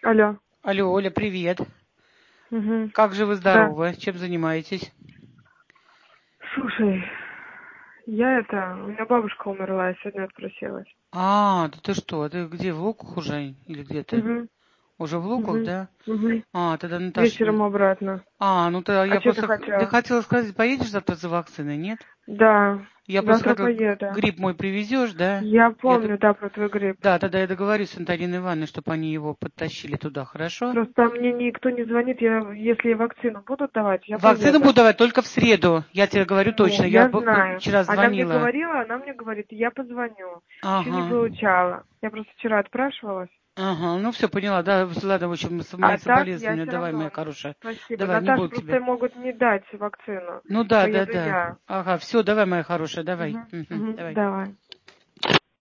Алло. Алло, Оля, привет. Угу. Как же вы Да. здоровы? Чем занимаетесь? Слушай, у меня бабушка умерла, я сегодня отпросилась. Да ты что, ты где, в Луках уже? Или где ты? Угу. Уже в Луках, Угу. да? Угу. Тогда Наташа... Вечером обратно. Ну тогда А я что ты просто... Ты хотела? хотела сказать, поедешь завтра за вакциной, нет? Да. Я просто Завтра хотела... поеду. Гриб мой привезешь, да? Я помню, да, про твой грипп. Да, тогда я договорюсь с Антониной Ивановной, чтобы они его подтащили туда, хорошо? Просто мне никто не звонит, если вакцину будут давать, я Вакцину поеду. буду давать только в среду. Я тебе говорю Ну, точно. Я я знаю. вчера звонила. Она мне говорит, я позвоню. Еще не Ага. получала. Я просто вчера отпрашивалась. Ага, ну все, поняла, да, ладно, в общем, мои А так я соболезнования, все давай, моя равно. хорошая, Спасибо. давай, не Наташа, буду тебя. просто могут не дать вакцину. Ну да, да, Поеду да, я. ага, все, давай, моя хорошая, давай, Угу. Угу. давай. Давай.